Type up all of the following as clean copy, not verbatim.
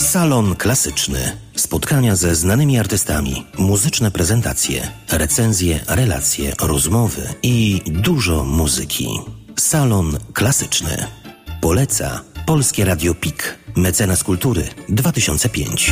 Salon Klasyczny. Spotkania ze znanymi artystami, muzyczne prezentacje, recenzje, relacje, rozmowy i dużo muzyki. Salon Klasyczny. Poleca Polskie Radio PIK. Mecenas Kultury 2005.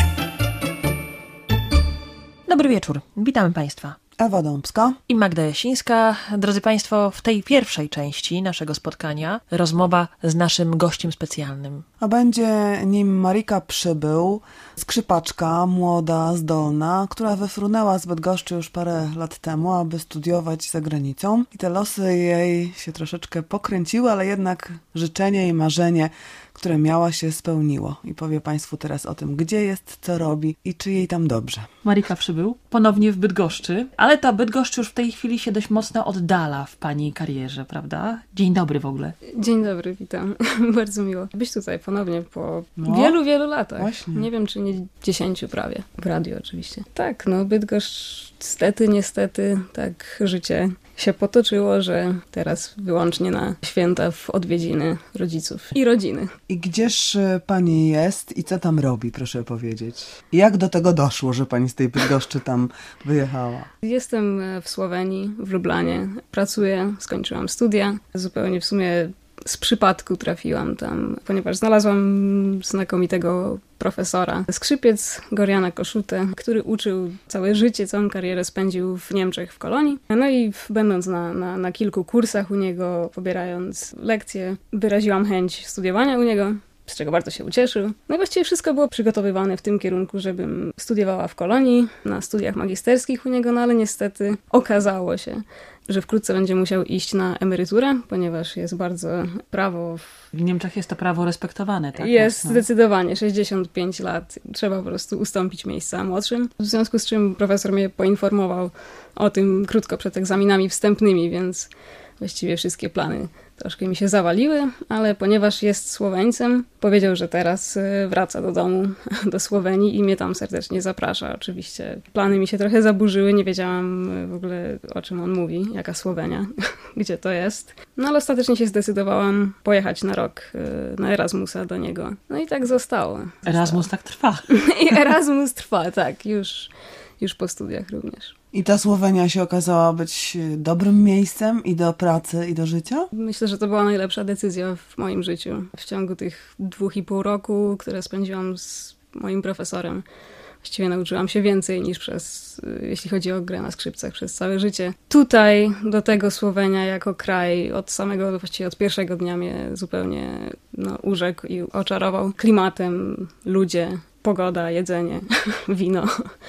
Dobry wieczór. Witamy Państwa. Ewa Dąbska I Magda Jasińska. Drodzy Państwo, w tej pierwszej części naszego spotkania rozmowa z naszym gościem specjalnym. A będzie nim Marika Przybył, skrzypaczka, młoda, zdolna, która wyfrunęła z Bydgoszczy już parę lat temu, aby studiować za granicą. I te losy jej się troszeczkę pokręciły, ale jednak życzenie i marzenie, które miała, się spełniło. I powie Państwu teraz o tym, gdzie jest, co robi i czy jej tam dobrze. Marika Przybył, ponownie w Bydgoszczy, ale ta Bydgoszcz już w tej chwili się dość mocno oddala w Pani karierze, prawda? Dzień dobry w ogóle. Dzień dobry, witam. Bardzo miło być tutaj ponownie po wielu latach. Właśnie. Nie wiem, czy nie 10 prawie. W radiu oczywiście. Tak, Bydgoszcz niestety, tak życie się potoczyło, że teraz wyłącznie na święta w odwiedziny rodziców i rodziny. I gdzież Pani jest i co tam robi, proszę powiedzieć? Jak do tego doszło, że Pani z tej Bydgoszczy tam wyjechała? Jestem w Słowenii, w Lublanie. Pracuję, skończyłam studia. Zupełnie w sumie z przypadku trafiłam tam, ponieważ znalazłam znakomitego profesora skrzypiec Gorjana Koszutę, który uczył całe życie, całą karierę spędził w Niemczech w Kolonii. No i będąc na kilku kursach u niego, pobierając lekcje, wyraziłam chęć studiowania u niego, z czego bardzo się ucieszył. No i właściwie wszystko było przygotowywane w tym kierunku, żebym studiowała w Kolonii, na studiach magisterskich u niego, no ale niestety okazało się, że wkrótce będzie musiał iść na emeryturę, ponieważ jest bardzo prawo... W Niemczech jest to prawo respektowane, tak? Jest zdecydowanie 65 lat. Trzeba po prostu ustąpić miejsca młodszym. W związku z czym profesor mnie poinformował o tym krótko przed egzaminami wstępnymi, więc właściwie wszystkie plany troszkę mi się zawaliły, ale ponieważ jest Słoweńcem, powiedział, że teraz wraca do domu, do Słowenii i mnie tam serdecznie zaprasza. Oczywiście plany mi się trochę zaburzyły, nie wiedziałam w ogóle, o czym on mówi, jaka Słowenia, gdzie to jest. No ale ostatecznie się zdecydowałam pojechać na rok na Erasmusa do niego. No i tak zostało. Erasmus tak trwa. I Erasmus trwa, tak, już po studiach również. I ta Słowenia się okazała być dobrym miejscem i do pracy, i do życia? Myślę, że to była najlepsza decyzja w moim życiu. W ciągu tych 2,5 roku, które spędziłam z moim profesorem, właściwie nauczyłam się więcej niż jeśli chodzi o grę na skrzypcach, przez całe życie. Tutaj, do tego Słowenia jako kraj, właściwie od pierwszego dnia mnie zupełnie urzekł i oczarował klimatem, ludzie, pogoda, jedzenie, wino.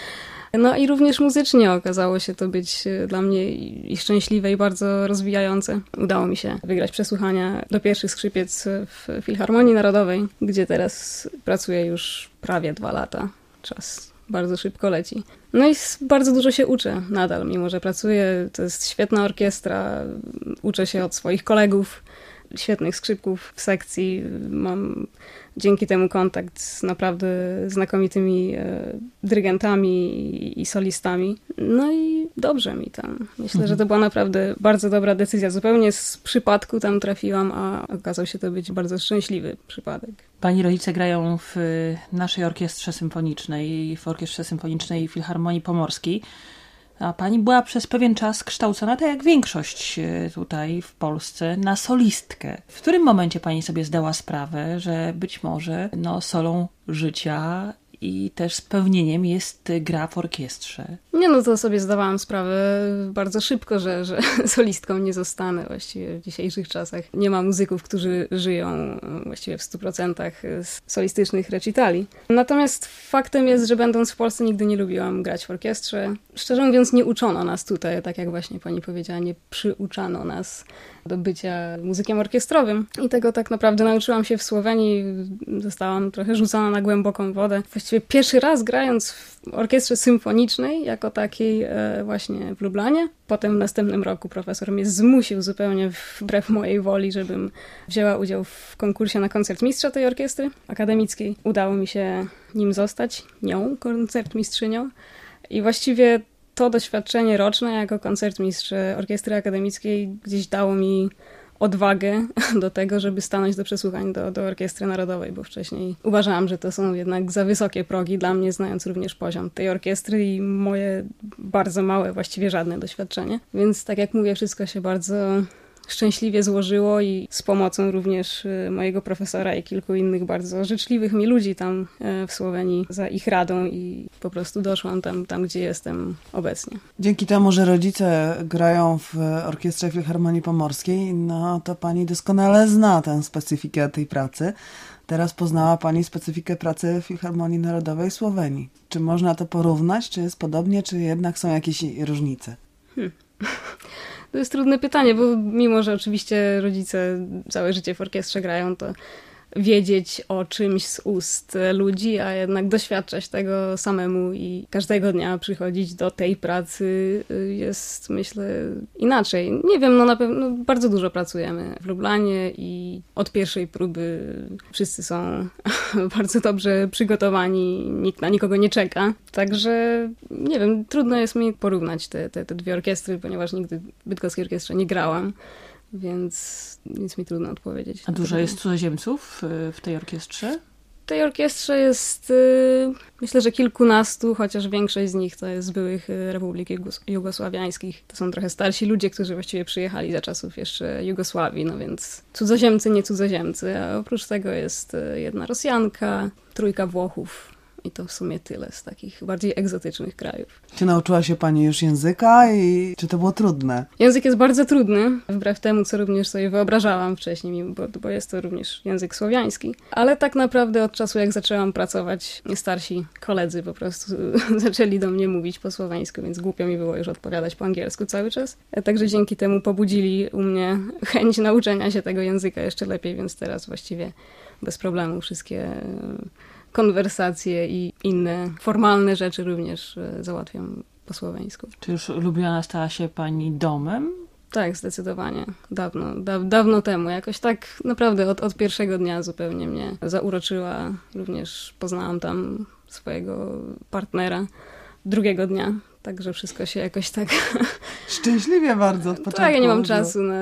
No i również muzycznie okazało się to być dla mnie i szczęśliwe, i bardzo rozwijające. Udało mi się wygrać przesłuchania do pierwszych skrzypiec w Filharmonii Narodowej, gdzie teraz pracuję już prawie 2 lata. Czas bardzo szybko leci. No i bardzo dużo się uczę nadal, mimo że pracuję. To jest świetna orkiestra, uczę się od swoich kolegów, świetnych skrzypków w sekcji. Mam dzięki temu kontakt z naprawdę znakomitymi dyrygentami i solistami. No i dobrze mi tam. Myślę, że to była naprawdę bardzo dobra decyzja. Zupełnie z przypadku tam trafiłam, a okazał się to być bardzo szczęśliwy przypadek. Pani rodzice grają w naszej orkiestrze symfonicznej, w Orkiestrze Symfonicznej Filharmonii Pomorskiej. A pani była przez pewien czas kształcona, tak jak większość tutaj w Polsce, na solistkę. W którym momencie pani sobie zdała sprawę, że być może solą życia i też spełnieniem jest gra w orkiestrze? To sobie zdawałam sprawę bardzo szybko, że solistką nie zostanę. Właściwie w dzisiejszych czasach nie ma muzyków, którzy żyją właściwie w 100% z solistycznych recitali. Natomiast faktem jest, że będąc w Polsce nigdy nie lubiłam grać w orkiestrze. Szczerze mówiąc, nie uczono nas tutaj, tak jak właśnie pani powiedziała, nie przyuczano nas do bycia muzykiem orkiestrowym. I tego tak naprawdę nauczyłam się w Słowenii. Zostałam trochę rzucona na głęboką wodę. Właściwie pierwszy raz grając w orkiestrze symfonicznej, jako takiej właśnie w Lublanie. Potem w następnym roku profesor mnie zmusił zupełnie wbrew mojej woli, żebym wzięła udział w konkursie na koncertmistrza tej orkiestry akademickiej. Udało mi się nim zostać, koncertmistrzynią. I właściwie to doświadczenie roczne jako koncertmistrz orkiestry akademickiej gdzieś dało mi odwagę do tego, żeby stanąć do przesłuchań do Orkiestry Narodowej, bo wcześniej uważałam, że to są jednak za wysokie progi dla mnie, znając również poziom tej orkiestry i moje bardzo małe, właściwie żadne doświadczenie. Więc tak jak mówię, wszystko się bardzo szczęśliwie złożyło i z pomocą również mojego profesora i kilku innych bardzo życzliwych mi ludzi tam w Słowenii za ich radą i po prostu doszłam tam gdzie jestem obecnie. Dzięki temu, że rodzice grają w Orkiestrze Filharmonii Pomorskiej, no to pani doskonale zna tę specyfikę tej pracy. Teraz poznała pani specyfikę pracy w Filharmonii Narodowej Słowenii. Czy można to porównać? Czy jest podobnie, czy jednak są jakieś różnice? To jest trudne pytanie, bo mimo, że oczywiście rodzice całe życie w orkiestrze grają, to wiedzieć o czymś z ust ludzi, a jednak doświadczać tego samemu i każdego dnia przychodzić do tej pracy jest, myślę, inaczej. Nie wiem, na pewno bardzo dużo pracujemy w Lublanie i od pierwszej próby wszyscy są bardzo dobrze przygotowani, nikt na nikogo nie czeka. Także, nie wiem, trudno jest mi porównać te dwie orkiestry, ponieważ nigdy w bydgoskiej orkiestrze nie grałam. Więc nic mi trudno odpowiedzieć. A dużo jest cudzoziemców w tej orkiestrze? W tej orkiestrze jest, myślę, że kilkunastu, chociaż większość z nich to jest z byłych republik jugosławiańskich. To są trochę starsi ludzie, którzy właściwie przyjechali za czasów jeszcze Jugosławii, no więc cudzoziemcy, nie cudzoziemcy. A oprócz tego jest jedna Rosjanka, 3 Włochów. I to w sumie tyle z takich bardziej egzotycznych krajów. Czy nauczyła się pani już języka i czy to było trudne? Język jest bardzo trudny, wbrew temu, co również sobie wyobrażałam wcześniej, bo jest to również język słowiański. Ale tak naprawdę od czasu, jak zaczęłam pracować, starsi koledzy po prostu zaczęli do mnie mówić po słoweńsku, więc głupio mi było już odpowiadać po angielsku cały czas. Także dzięki temu pobudzili u mnie chęć nauczenia się tego języka jeszcze lepiej, więc teraz właściwie bez problemu wszystkie konwersacje i inne formalne rzeczy również załatwiam po słoweńsku. Czy już Lubiana stała się pani domem? Tak, zdecydowanie. Dawno temu. Jakoś tak naprawdę od pierwszego dnia zupełnie mnie zauroczyła. Również poznałam tam swojego partnera drugiego dnia. Także wszystko się jakoś tak... Szczęśliwie bardzo od początku. Tak, ja nie mam czasu na...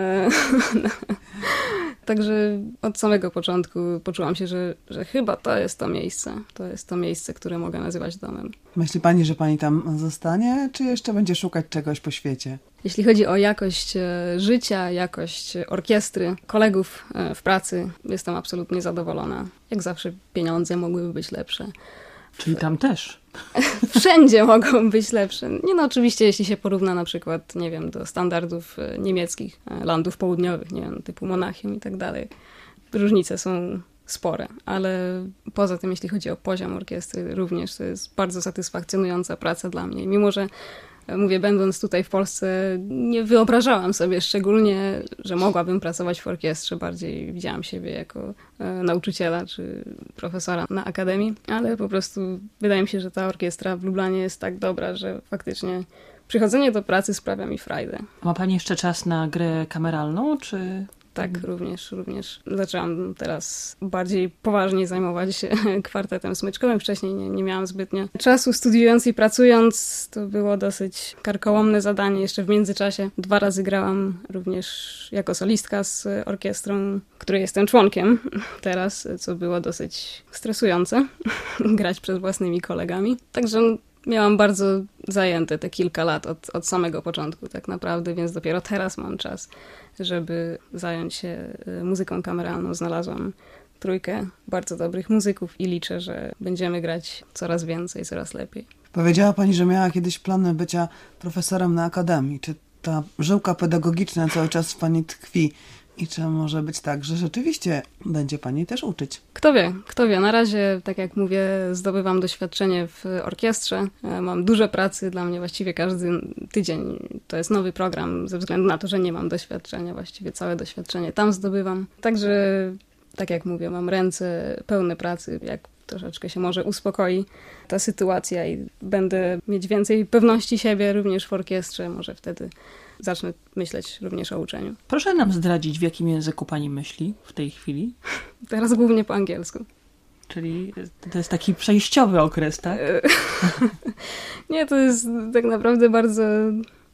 Także od samego początku poczułam się, że chyba to jest to miejsce. To jest to miejsce, które mogę nazywać domem. Myśli pani, że pani tam zostanie, czy jeszcze będzie szukać czegoś po świecie? Jeśli chodzi o jakość życia, jakość orkiestry, kolegów w pracy, jestem absolutnie zadowolona. Jak zawsze pieniądze mogłyby być lepsze. Czyli tam też? Wszędzie mogą być lepsze. Nie no, oczywiście, jeśli się porówna na przykład, nie wiem, do standardów niemieckich, landów południowych, nie wiem, typu Monachium i tak dalej. Różnice są spore, ale poza tym, jeśli chodzi o poziom orkiestry, również to jest bardzo satysfakcjonująca praca dla mnie. Mimo że mówię, będąc tutaj w Polsce, nie wyobrażałam sobie szczególnie, że mogłabym pracować w orkiestrze. Bardziej widziałam siebie jako nauczyciela czy profesora na akademii, ale po prostu wydaje mi się, że ta orkiestra w Lublanie jest tak dobra, że faktycznie przychodzenie do pracy sprawia mi frajdę. Ma pani jeszcze czas na grę kameralną, czy... Tak, również. Zaczęłam teraz bardziej poważnie zajmować się kwartetem smyczkowym. Wcześniej nie miałam zbytnio czasu studiując i pracując. To było dosyć karkołomne zadanie. Jeszcze w międzyczasie 2 razy grałam również jako solistka z orkiestrą, której jestem członkiem teraz, co było dosyć stresujące. Grać przed własnymi kolegami. Także miałam bardzo zajęte te kilka lat od samego początku tak naprawdę, więc dopiero teraz mam czas, żeby zająć się muzyką kameralną. Znalazłam 3 bardzo dobrych muzyków i liczę, że będziemy grać coraz więcej, coraz lepiej. Powiedziała pani, że miała kiedyś plany bycia profesorem na akademii. Czy ta żyłka pedagogiczna cały czas w pani tkwi? I czy może być tak, że rzeczywiście będzie pani też uczyć? Kto wie. Na razie, tak jak mówię, zdobywam doświadczenie w orkiestrze. Mam dużo pracy, dla mnie właściwie każdy tydzień to jest nowy program, ze względu na to, że nie mam doświadczenia. Właściwie całe doświadczenie tam zdobywam. Także, tak jak mówię, mam ręce pełne pracy. Jak troszeczkę się może uspokoi ta sytuacja i będę mieć więcej pewności siebie również w orkiestrze, może wtedy zacznę myśleć również o uczeniu. Proszę nam zdradzić, w jakim języku pani myśli w tej chwili? Teraz głównie po angielsku. Czyli to jest taki przejściowy okres, tak? Nie, to jest tak naprawdę bardzo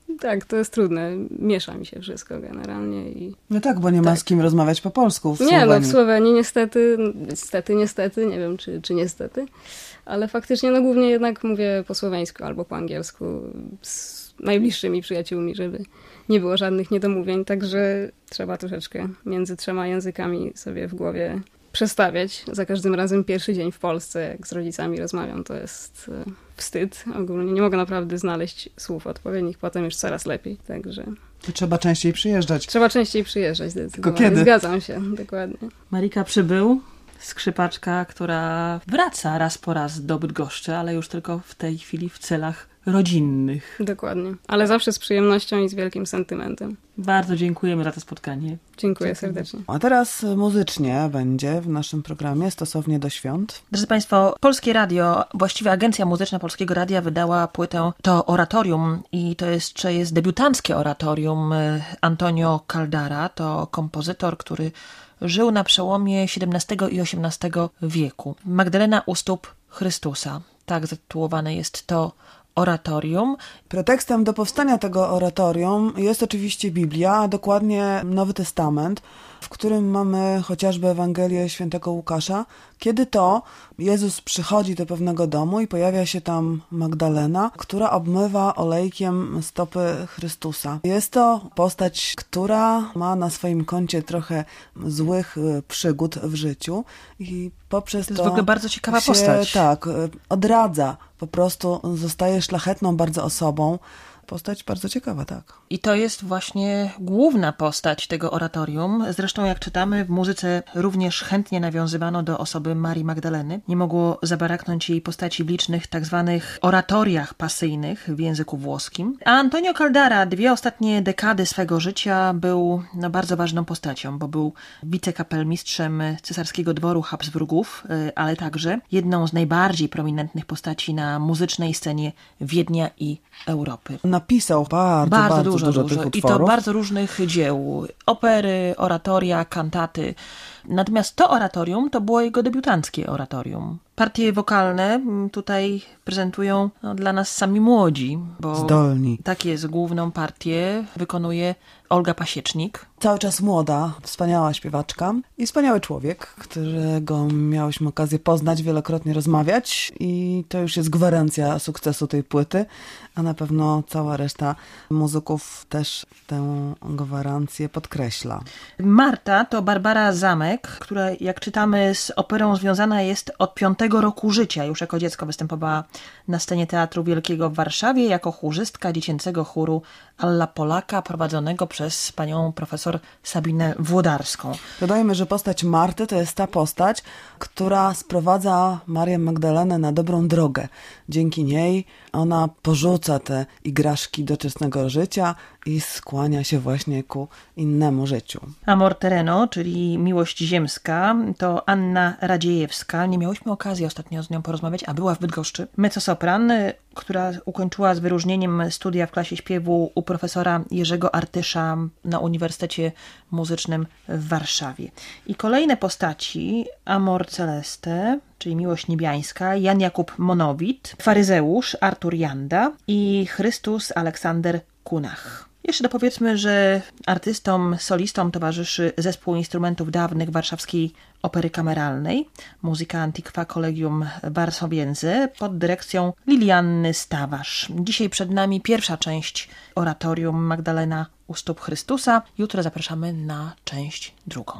Tak, to jest trudne. Miesza mi się wszystko generalnie. No tak, bo nie ma z kim rozmawiać po polsku w Słowenii. Nie, no w Słowenii niestety, nie wiem czy niestety, ale faktycznie no głównie jednak mówię po słoweńsku albo po angielsku z najbliższymi przyjaciółmi, żeby nie było żadnych niedomówień, także trzeba troszeczkę między 3 językami sobie w głowie przestawiać. Za każdym razem pierwszy dzień w Polsce, jak z rodzicami rozmawiam, to jest wstyd. Ogólnie nie mogę naprawdę znaleźć słów odpowiednich, potem już coraz lepiej, także... To trzeba częściej przyjeżdżać. Trzeba częściej przyjeżdżać, zdecydowanie. Tylko kiedy? Zgadzam się, dokładnie. Marika Przybył, skrzypaczka, która wraca raz po raz do Bydgoszczy, ale już tylko w tej chwili w celach rodzinnych. Dokładnie. Ale zawsze z przyjemnością i z wielkim sentymentem. Bardzo dziękujemy za to spotkanie. Dziękuję serdecznie. A teraz muzycznie będzie w naszym programie stosownie do świąt. Drodzy Państwo, Polskie Radio, właściwie Agencja Muzyczna Polskiego Radia wydała płytę To oratorium i to jest debiutanckie oratorium Antonio Caldara. To kompozytor, który żył na przełomie XVII i XVIII wieku. Magdalena u stóp Chrystusa. Tak zatytułowane jest to oratorium. Pretekstem do powstania tego oratorium jest oczywiście Biblia, a dokładnie Nowy Testament, w którym mamy chociażby Ewangelię Świętego Łukasza, kiedy to Jezus przychodzi do pewnego domu i pojawia się tam Magdalena, która obmywa olejkiem stopy Chrystusa. Jest to postać, która ma na swoim koncie trochę złych przygód w życiu i poprzez to jest w ogóle bardzo ciekawa postać. Tak, odradza, po prostu zostaje szlachetną bardzo osobą. Postać bardzo ciekawa, tak. I to jest właśnie główna postać tego oratorium. Zresztą jak czytamy, w muzyce również chętnie nawiązywano do osoby Marii Magdaleny. Nie mogło zabraknąć jej postaci w licznych tak zwanych oratoriach pasyjnych w języku włoskim. A Antonio Caldara 2 ostatnie dekady swego życia był bardzo ważną postacią, bo był wicekapelmistrzem cesarskiego dworu Habsburgów, ale także jedną z najbardziej prominentnych postaci na muzycznej scenie Wiednia i Europy. Napisał bardzo dużo tych utworów. I to bardzo różnych dzieł. Opery, oratoria, kantaty. Natomiast to oratorium to było jego debiutanckie oratorium. Partie wokalne tutaj prezentują dla nas sami młodzi, bo zdolni. Tak jest, główną partię wykonuje Olga Pasiecznik. Cały czas młoda, wspaniała śpiewaczka i wspaniały człowiek, którego miałyśmy okazję poznać, wielokrotnie rozmawiać i to już jest gwarancja sukcesu tej płyty, a na pewno cała reszta muzyków też tę gwarancję podkreśla. Marta to Barbara Zamek, która jak czytamy z operą związana jest od 5 roku życia. Już jako dziecko występowała na scenie Teatru Wielkiego w Warszawie jako chórzystka dziecięcego chóru Alla Polaka prowadzonego przez panią profesor Sabinę Włodarską. Dodajmy, że postać Marty to jest ta postać, która sprowadza Marię Magdalenę na dobrą drogę. Dzięki niej ona porzuca te igraszki doczesnego życia i skłania się właśnie ku innemu życiu. Amor Terreno, czyli Miłość Ziemska, to Anna Radziejewska. Nie miałyśmy okazji ostatnio z nią porozmawiać, a była w Bydgoszczy. Mezzosopran, która ukończyła z wyróżnieniem studia w klasie śpiewu u profesora Jerzego Artysza na Uniwersytecie Muzycznym w Warszawie. I kolejne postaci: Amor Celeste, czyli Miłość Niebiańska, Jan Jakub Monowit, Faryzeusz Artur Janda i Chrystus Aleksander Kunach. Jeszcze dopowiedzmy, że artystom, solistom towarzyszy zespół instrumentów dawnych Warszawskiej Opery Kameralnej, Muzyka Antiqua Collegium Varsovieńskie pod dyrekcją Lilianny Stawarz. Dzisiaj przed nami pierwsza część oratorium Magdalena u stóp Chrystusa. Jutro zapraszamy na część drugą.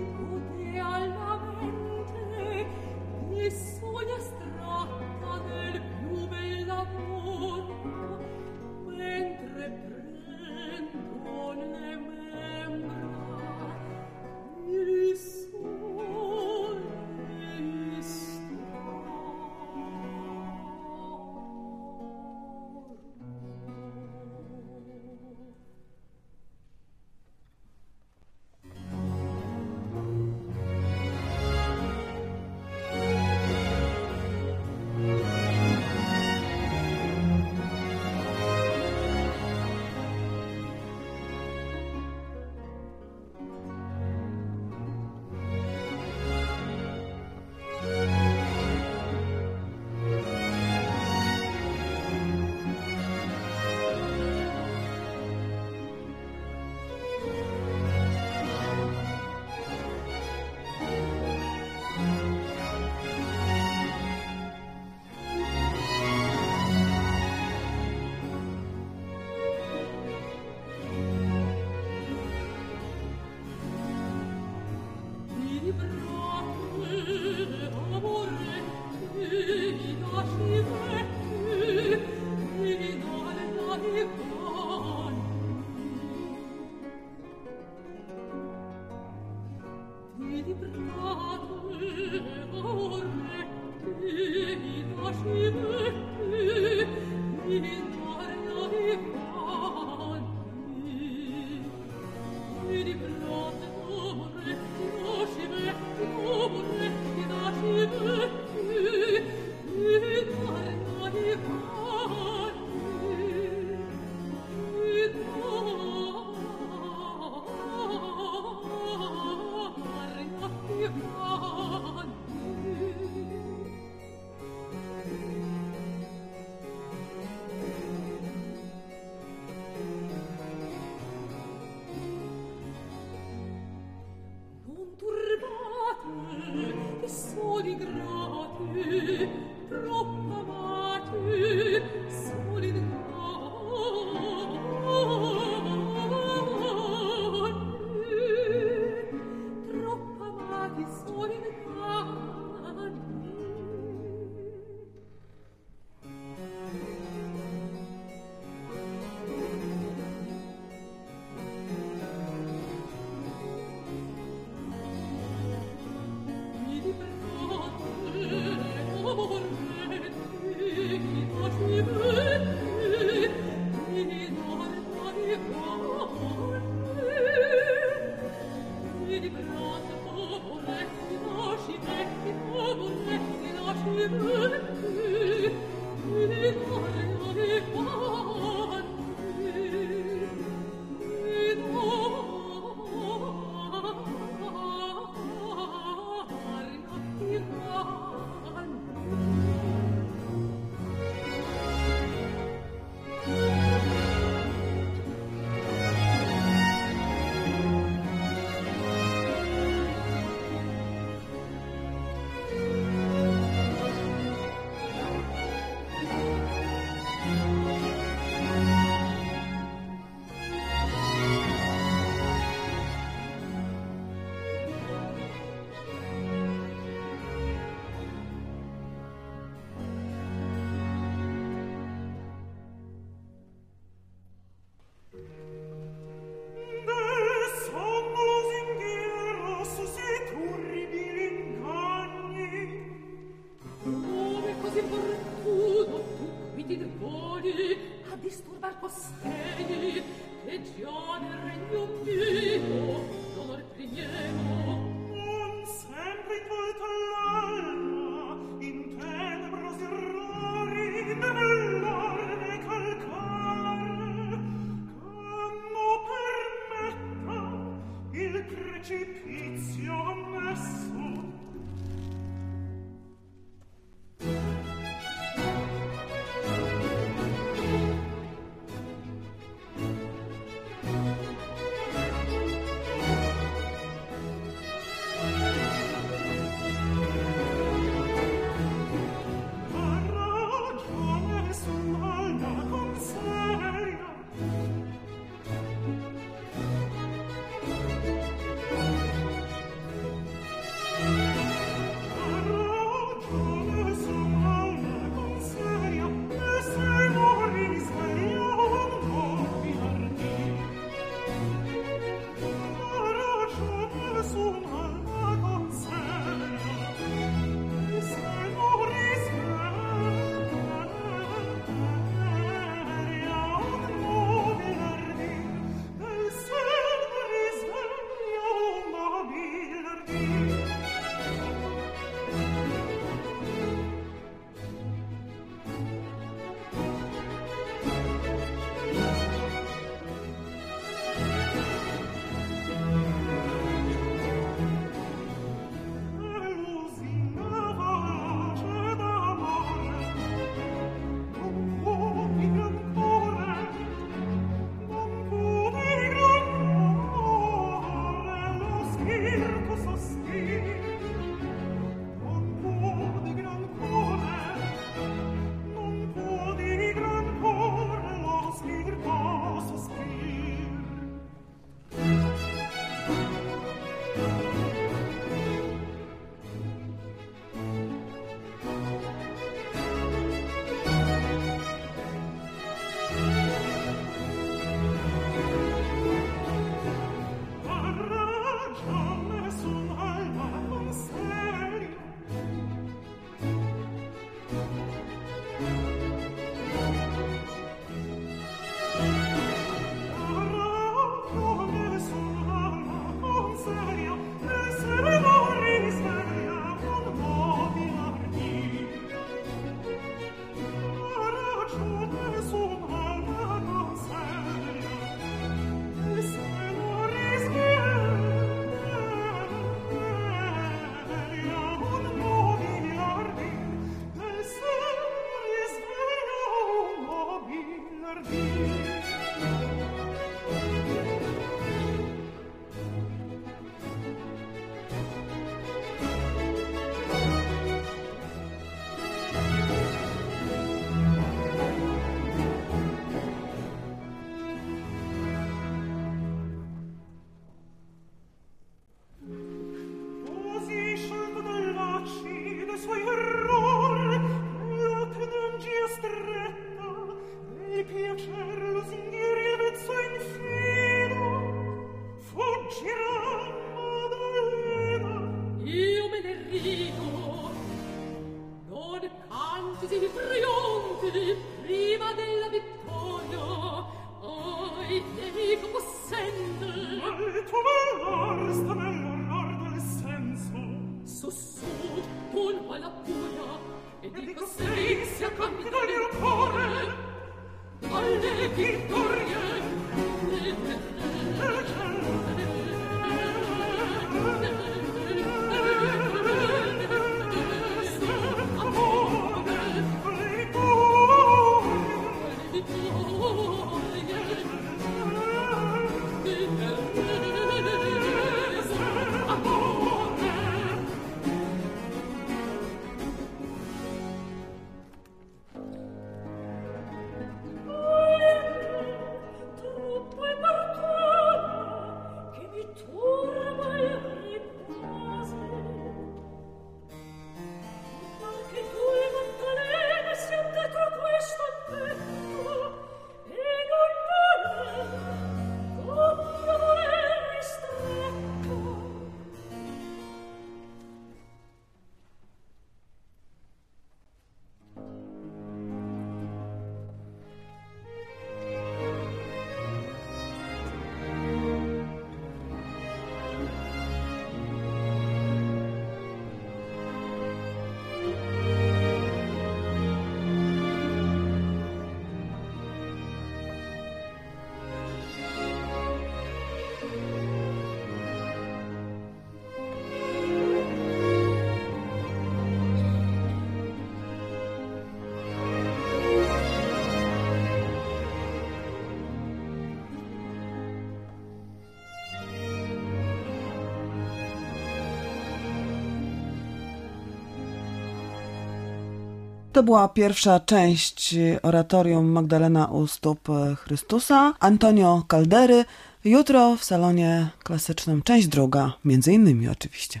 To była pierwsza część oratorium Magdalena u stóp Chrystusa, Antonio Caldery. Jutro w salonie klasycznym część druga, między innymi oczywiście.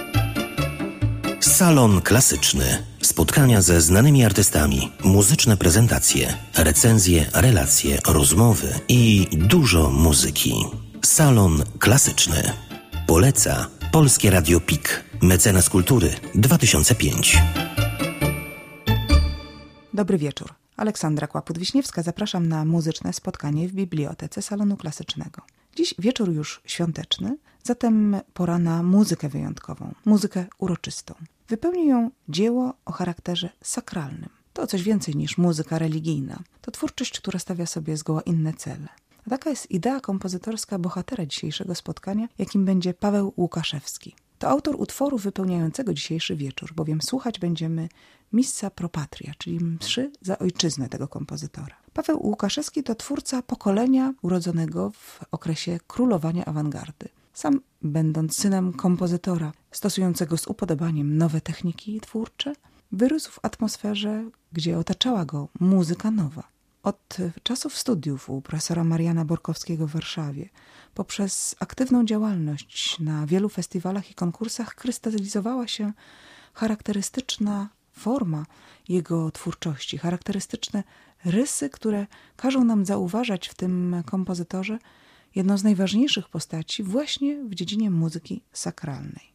Salon Klasyczny. Spotkania ze znanymi artystami, muzyczne prezentacje, recenzje, relacje, rozmowy i dużo muzyki. Salon Klasyczny. Poleca Polskie Radio PIK. Mecenas Kultury 2005. Dobry wieczór. Aleksandra Kłaput-Wiśniewska. Zapraszam na muzyczne spotkanie w Bibliotece Salonu Klasycznego. Dziś wieczór już świąteczny, zatem pora na muzykę wyjątkową, muzykę uroczystą. Wypełni ją dzieło o charakterze sakralnym. To coś więcej niż muzyka religijna. To twórczość, która stawia sobie zgoła inne cele. A taka jest idea kompozytorska bohatera dzisiejszego spotkania, jakim będzie Paweł Łukaszewski. To autor utworu wypełniającego dzisiejszy wieczór, bowiem słuchać będziemy Missa pro Patria, czyli mszy za ojczyznę tego kompozytora. Paweł Łukaszewski to twórca pokolenia urodzonego w okresie królowania awangardy. Sam będąc synem kompozytora stosującego z upodobaniem nowe techniki twórcze, wyrósł w atmosferze, gdzie otaczała go muzyka nowa. Od czasów studiów u profesora Mariana Borkowskiego w Warszawie, poprzez aktywną działalność na wielu festiwalach i konkursach krystalizowała się charakterystyczna forma jego twórczości, charakterystyczne rysy, które każą nam zauważać w tym kompozytorze jedną z najważniejszych postaci właśnie w dziedzinie muzyki sakralnej.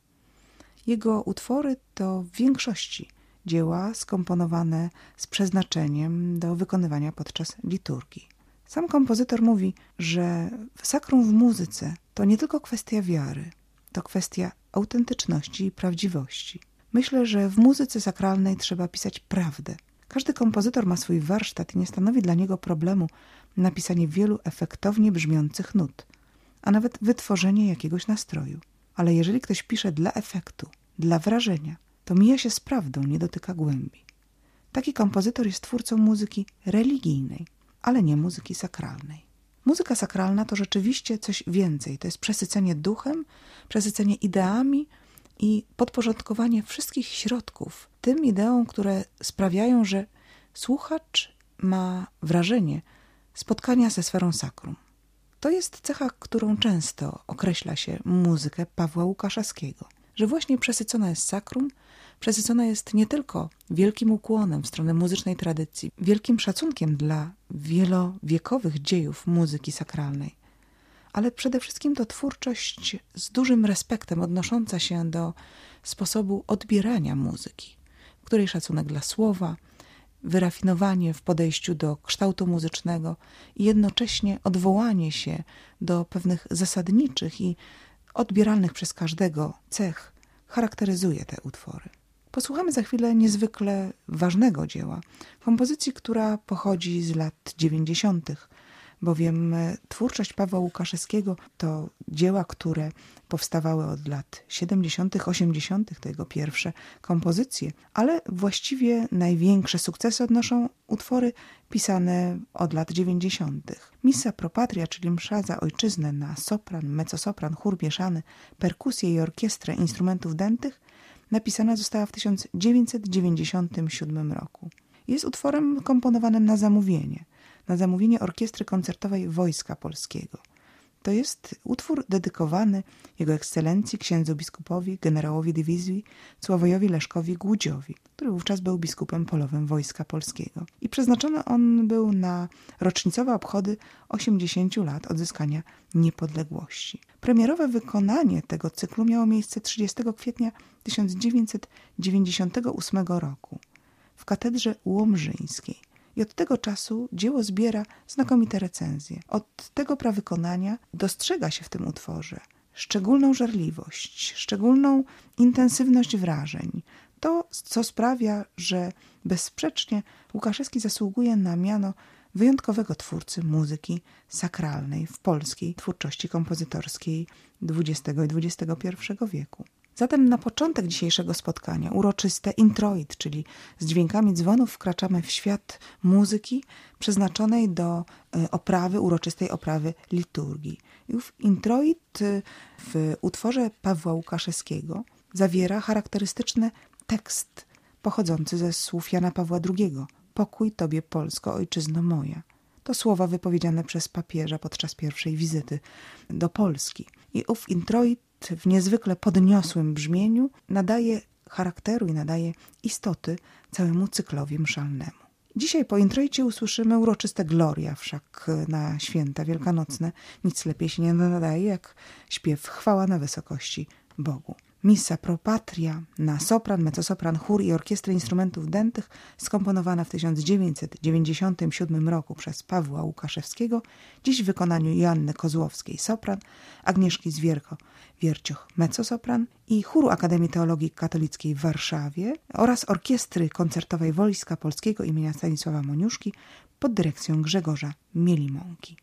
Jego utwory to w większości dzieła skomponowane z przeznaczeniem do wykonywania podczas liturgii. Sam kompozytor mówi, że sakrum w muzyce to nie tylko kwestia wiary, to kwestia autentyczności i prawdziwości. Myślę, że w muzyce sakralnej trzeba pisać prawdę. Każdy kompozytor ma swój warsztat i nie stanowi dla niego problemu napisanie wielu efektownie brzmiących nut, a nawet wytworzenie jakiegoś nastroju. Ale jeżeli ktoś pisze dla efektu, dla wrażenia, to mija się z prawdą, nie dotyka głębi. Taki kompozytor jest twórcą muzyki religijnej, ale nie muzyki sakralnej. Muzyka sakralna to rzeczywiście coś więcej. To jest przesycenie duchem, przesycenie ideami i podporządkowanie wszystkich środków tym ideom, które sprawiają, że słuchacz ma wrażenie spotkania ze sferą sakrum. To jest cecha, którą często określa się muzykę Pawła Łukaszewskiego, że właśnie przesycona jest sakrum, przesycona jest nie tylko wielkim ukłonem w stronę muzycznej tradycji, wielkim szacunkiem dla wielowiekowych dziejów muzyki sakralnej, ale przede wszystkim to twórczość z dużym respektem odnosząca się do sposobu odbierania muzyki, w której szacunek dla słowa, wyrafinowanie w podejściu do kształtu muzycznego i jednocześnie odwołanie się do pewnych zasadniczych i odbieralnych przez każdego cech charakteryzuje te utwory. Posłuchamy za chwilę niezwykle ważnego dzieła, kompozycji, która pochodzi z lat 90., bowiem twórczość Pawła Łukaszewskiego to dzieła, które powstawały od lat 70., 80., to jego pierwsze kompozycje, ale właściwie największe sukcesy odnoszą utwory pisane od lat 90. Missa pro patria, czyli msza za ojczyznę na sopran, mezzosopran, chór mieszany, perkusję i orkiestrę instrumentów dętych, napisana została w 1997 roku. Jest utworem komponowanym na zamówienie Orkiestry Koncertowej Wojska Polskiego. To jest utwór dedykowany Jego Ekscelencji księdzu biskupowi, generałowi dywizji Sławojowi Leszkowi Głudziowi, który wówczas był biskupem polowym Wojska Polskiego. I przeznaczony on był na rocznicowe obchody 80 lat odzyskania niepodległości. Premierowe wykonanie tego cyklu miało miejsce 30 kwietnia 1998 roku w katedrze łomżyńskiej. I od tego czasu dzieło zbiera znakomite recenzje. Od tego prawykonania dostrzega się w tym utworze szczególną żarliwość, szczególną intensywność wrażeń. To, co sprawia, że bezsprzecznie Łukaszewski zasługuje na miano wyjątkowego twórcy muzyki sakralnej w polskiej twórczości kompozytorskiej XX i XXI wieku. Zatem na początek dzisiejszego spotkania uroczyste introit, czyli z dźwiękami dzwonów wkraczamy w świat muzyki przeznaczonej do uroczystej oprawy liturgii. I ów introit w utworze Pawła Łukaszewskiego zawiera charakterystyczny tekst pochodzący ze słów Jana Pawła II. Pokój Tobie, Polsko, ojczyzno moja. To słowa wypowiedziane przez papieża podczas pierwszej wizyty do Polski. I ów introit w niezwykle podniosłym brzmieniu nadaje charakteru i nadaje istoty całemu cyklowi mszalnemu. Dzisiaj po introicie usłyszymy uroczyste Gloria, wszak na święta wielkanocne nic lepiej się nie nadaje jak śpiew chwała na wysokości Bogu. Missa pro patria na sopran, mezzosopran, chór i orkiestrę instrumentów dętych, skomponowana w 1997 roku przez Pawła Łukaszewskiego, dziś w wykonaniu Joanny Kozłowskiej sopran, Agnieszki Zwierko-Wiercioch mezzosopran i chóru Akademii Teologii Katolickiej w Warszawie oraz Orkiestry Koncertowej Wojska Polskiego imienia Stanisława Moniuszki pod dyrekcją Grzegorza Mielimonki.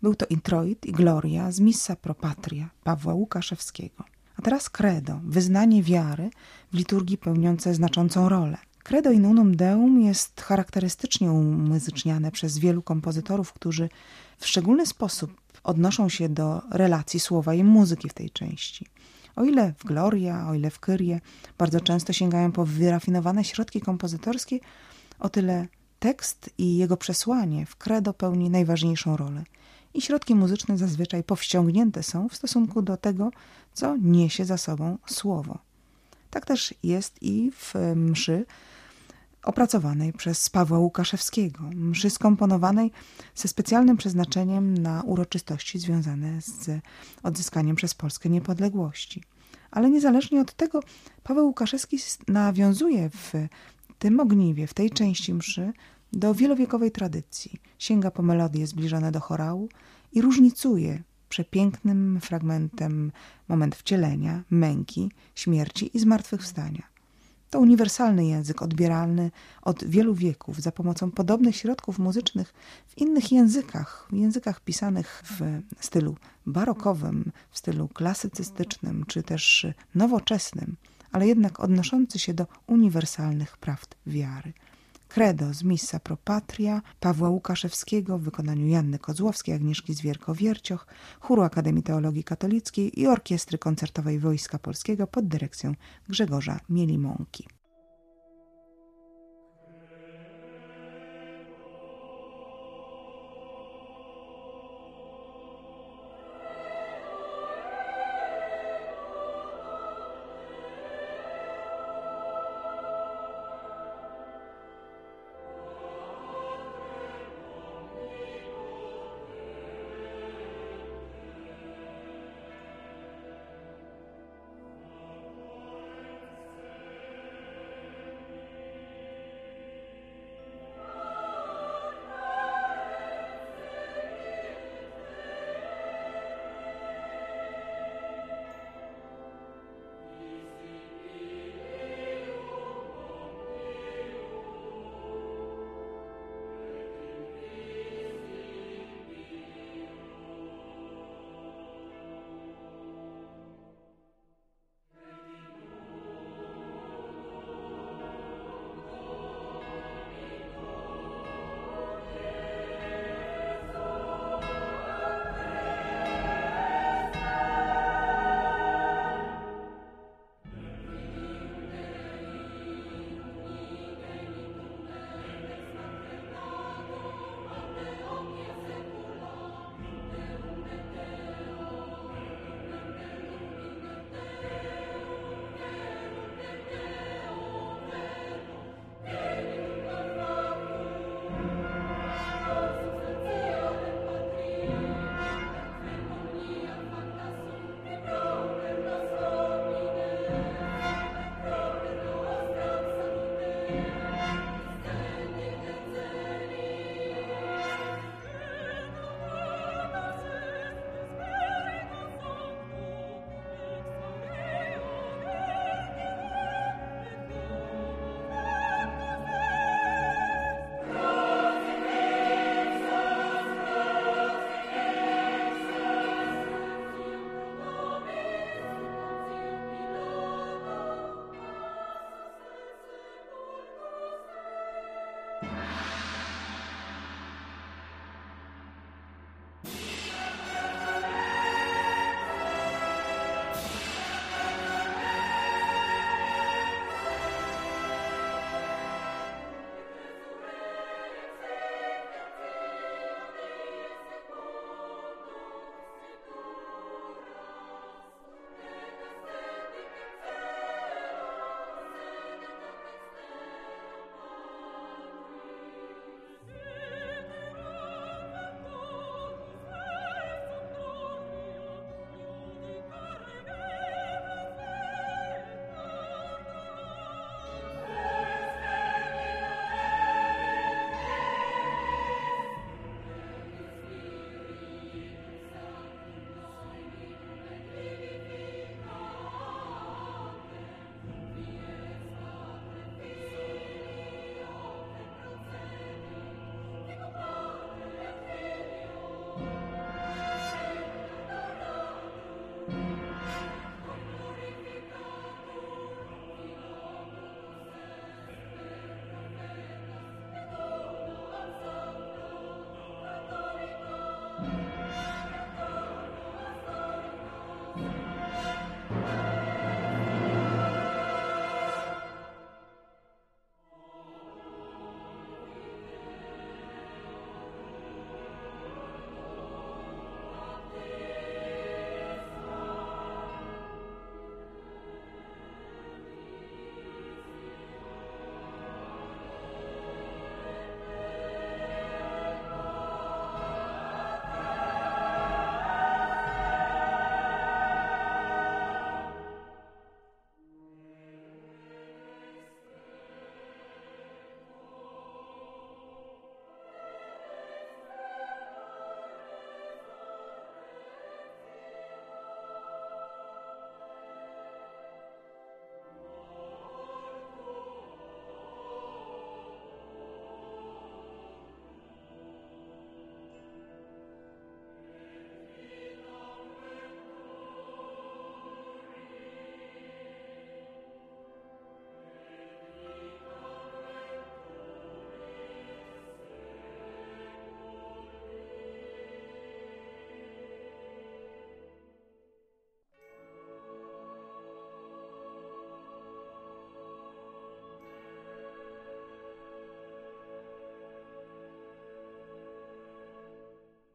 Był to Introit i Gloria z Missa pro Patria Pawła Łukaszewskiego. A teraz Credo, wyznanie wiary w liturgii pełniące znaczącą rolę. Credo in unum Deum jest charakterystycznie umuzyczniane przez wielu kompozytorów, którzy w szczególny sposób odnoszą się do relacji słowa i muzyki w tej części. O ile w Gloria, o ile w Kyrie bardzo często sięgają po wyrafinowane środki kompozytorskie, o tyle tekst i jego przesłanie w Credo pełni najważniejszą rolę. I środki muzyczne zazwyczaj powściągnięte są w stosunku do tego, co niesie za sobą słowo. Tak też jest i w mszy opracowanej przez Pawła Łukaszewskiego, mszy skomponowanej ze specjalnym przeznaczeniem na uroczystości związane z odzyskaniem przez Polskę niepodległości. Ale niezależnie od tego Paweł Łukaszewski nawiązuje w tym ogniwie, w tej części mszy do wielowiekowej tradycji. Sięga po melodie zbliżone do chorału i różnicuje przepięknym fragmentem moment wcielenia, męki, śmierci i zmartwychwstania. To uniwersalny język, odbieralny od wielu wieków za pomocą podobnych środków muzycznych w innych językach pisanych w stylu barokowym, w stylu klasycystycznym czy też nowoczesnym, ale jednak odnoszący się do uniwersalnych prawd wiary. Credo z Missa pro Patria Pawła Łukaszewskiego w wykonaniu Janny Kozłowskiej, Agnieszki Zwierko-Wiercioch, Chóru Akademii Teologii Katolickiej i Orkiestry Koncertowej Wojska Polskiego pod dyrekcją Grzegorza Mielimąki.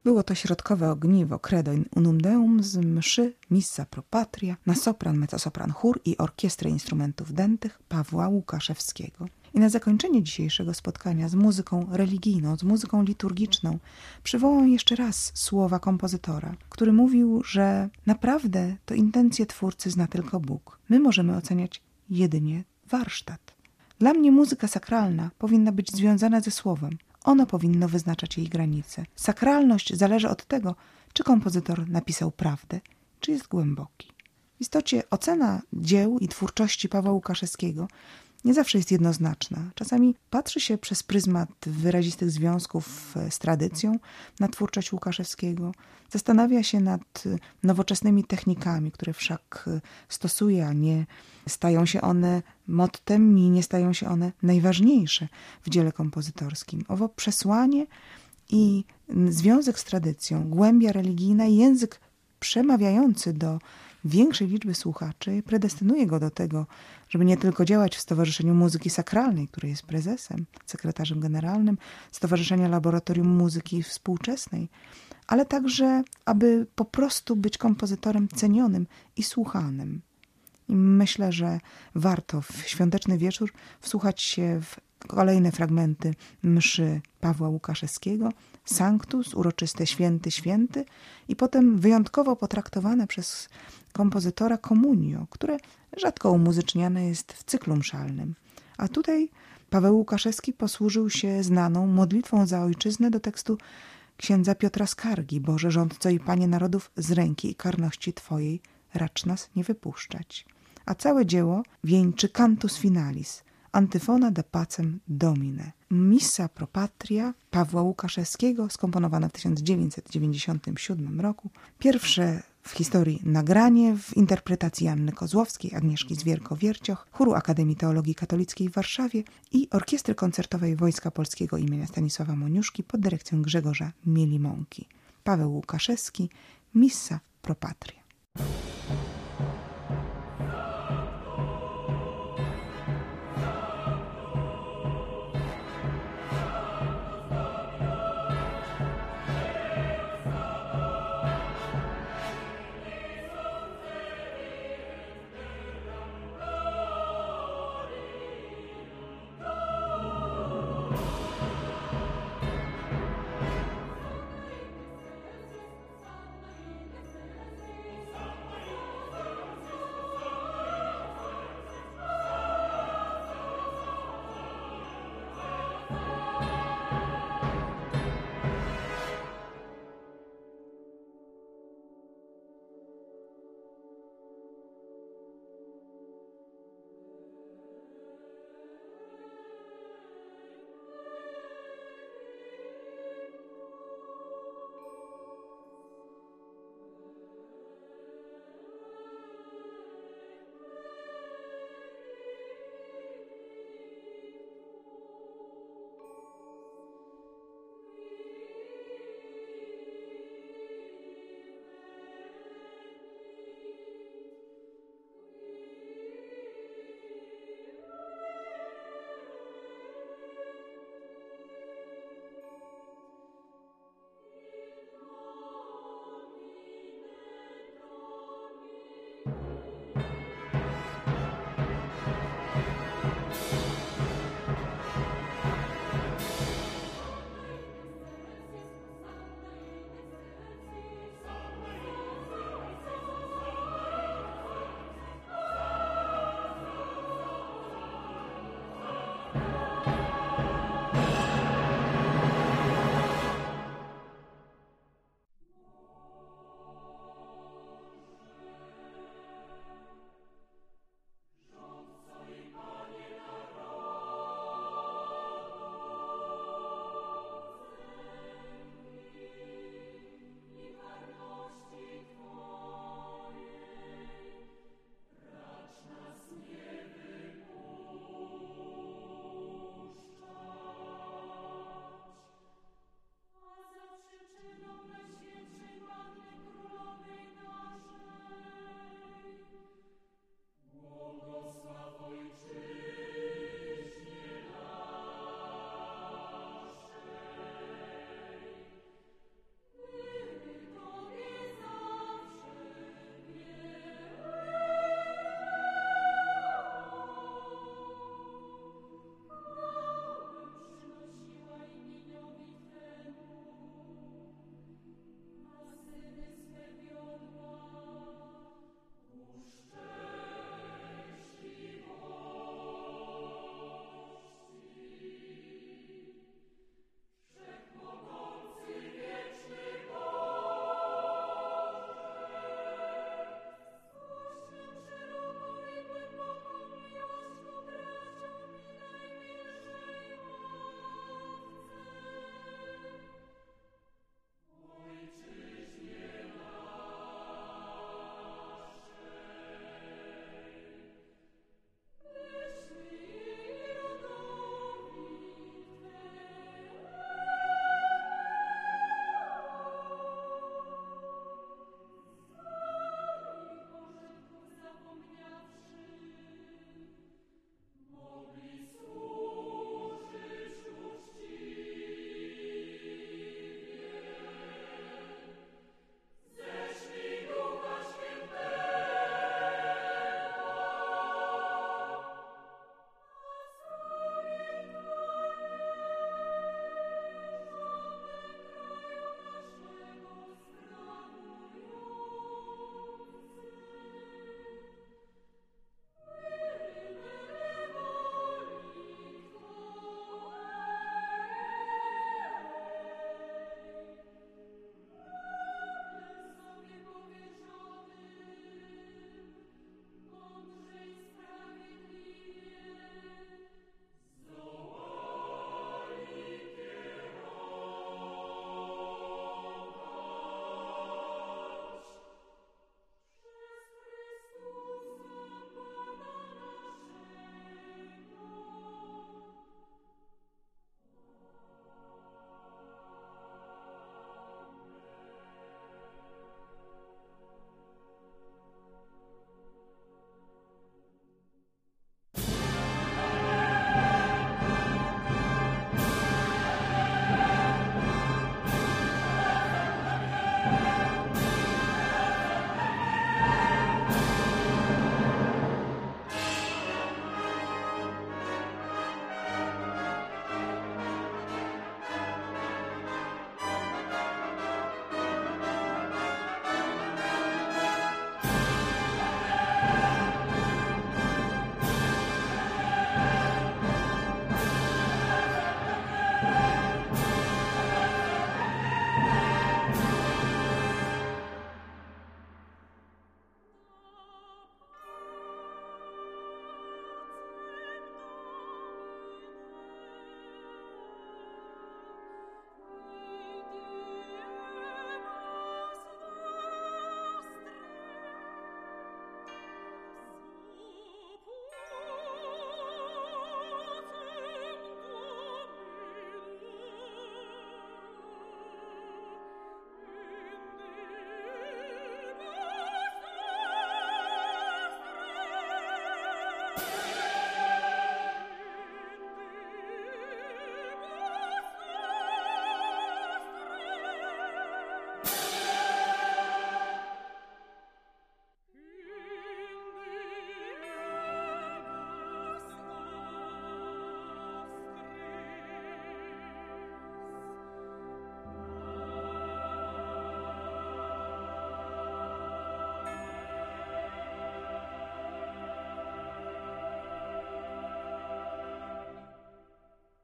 Było to środkowe ogniwo Credo in unum Deum z mszy Missa pro Patria na sopran, mezzosopran, chór i orkiestrę instrumentów dętych Pawła Łukaszewskiego. I na zakończenie dzisiejszego spotkania z muzyką religijną, z muzyką liturgiczną przywołam jeszcze raz słowa kompozytora, który mówił, że naprawdę to intencje twórcy zna tylko Bóg. My możemy oceniać jedynie warsztat. Dla mnie muzyka sakralna powinna być związana ze słowem. Ono powinno wyznaczać jej granice. Sakralność zależy od tego, czy kompozytor napisał prawdę, czy jest głęboki. W istocie ocena dzieł i twórczości Pawła Łukaszewskiego nie zawsze jest jednoznaczna. Czasami patrzy się przez pryzmat wyrazistych związków z tradycją na twórczość Łukaszewskiego. Zastanawia się nad nowoczesnymi technikami, które wszak stosuje, a nie stają się one mottem i nie stają się one najważniejsze w dziele kompozytorskim. Owo przesłanie i związek z tradycją, głębia religijna i język przemawiający do większej liczby słuchaczy predestynuje go do tego, żeby nie tylko działać w Stowarzyszeniu Muzyki Sakralnej, który jest prezesem, sekretarzem generalnym Stowarzyszenia Laboratorium Muzyki Współczesnej, ale także, aby po prostu być kompozytorem cenionym i słuchanym. I myślę, że warto w świąteczny wieczór wsłuchać się w kolejne fragmenty mszy Pawła Łukaszewskiego, Sanctus, uroczyste Święty, Święty i potem wyjątkowo potraktowane przez kompozytora Communio, które rzadko umuzyczniane jest w cyklu mszalnym. A tutaj Paweł Łukaszewski posłużył się znaną modlitwą za ojczyznę do tekstu księdza Piotra Skargi: Boże rządco i Panie narodów, z ręki i karności Twojej racz nas nie wypuszczać. A całe dzieło wieńczy cantus finalis, antyfona da pacem domine. Missa pro Patria Pawła Łukaszewskiego, skomponowana w 1997 roku. Pierwsze w historii nagranie w interpretacji Anny Kozłowskiej, Agnieszki Zwierko-Wiercioch, Chóru Akademii Teologii Katolickiej w Warszawie i Orkiestry Koncertowej Wojska Polskiego imienia Stanisława Moniuszki pod dyrekcją Grzegorza Mielimonki. Paweł Łukaszewski, Missa pro Patria.